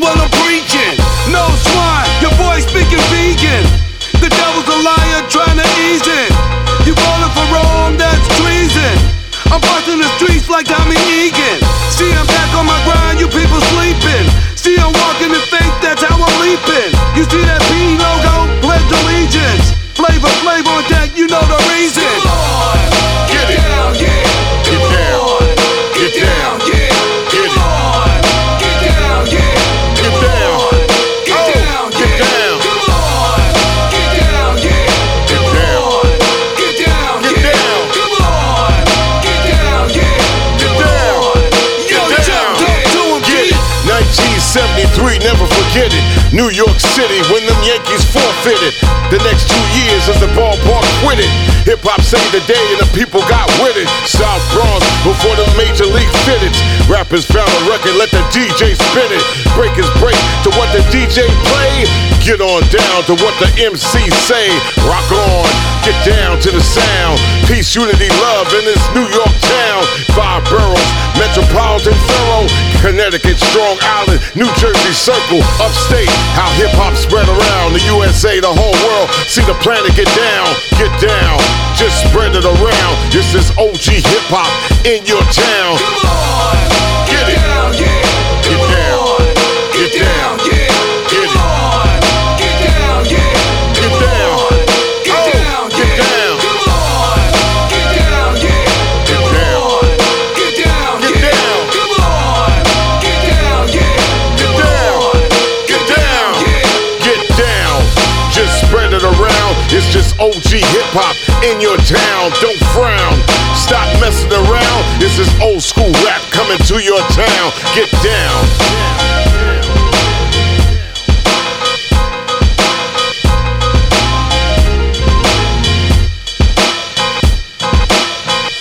what I'm preaching. No swine, your boy speaking vegan. The devil's a liar trying to ease it. You voted for Rome, that's treason. I'm busting the streets like Tommy Egan. See, I'm back on my grind, you people sleeping. See, I'm walking in faith, that's how I'm leaping. You see that P logo? Pledge allegiance. Flavor on deck, you know the reason. Come on, get down, yeah. Get down, Get down, yeah. get Come on, get down, yeah. Get down. Get down, Get yeah. down. Come on, get down, yeah. Get Come down. on, get down, Get yeah. down. Come on, get down, yeah. Get Come down. on, Yo, get jump down, to him, Get G. it. 1973, never forget it. New York City, when them Yankees forfeited. The next 2 years as the ballpark quit it. Hip-hop saved the day and the people got with it. South Bronx, before the major league fitted. Rappers found a record, let the DJ spin it. Breakers break to what the DJ play. Get on down to what the MC say. Rock on, get down to the sound. Peace, unity, love in this New York town. 5 boroughs, metropolitan thorough. Connecticut, Strong Island, New Jersey Circle, upstate. How hip-hop spread around the USA, the whole world. See the planet get down, just spread it around. This is OG hip-hop in your town. Come on, Get it. down, yeah. Get Come down. on, Get get down, yeah. Get Come on, get down, yeah. Get Come down. on, get Oh, down, get yeah. down. Come on, get down, yeah. Get Come down. on, get down, Get yeah. down. Come on, get down, yeah. Come down. on, Get down. yeah. Get down, just spread it around. It's just OG hip-hop in your town. Don't frown, stop messing around. This is old school rap coming to your town. Get down.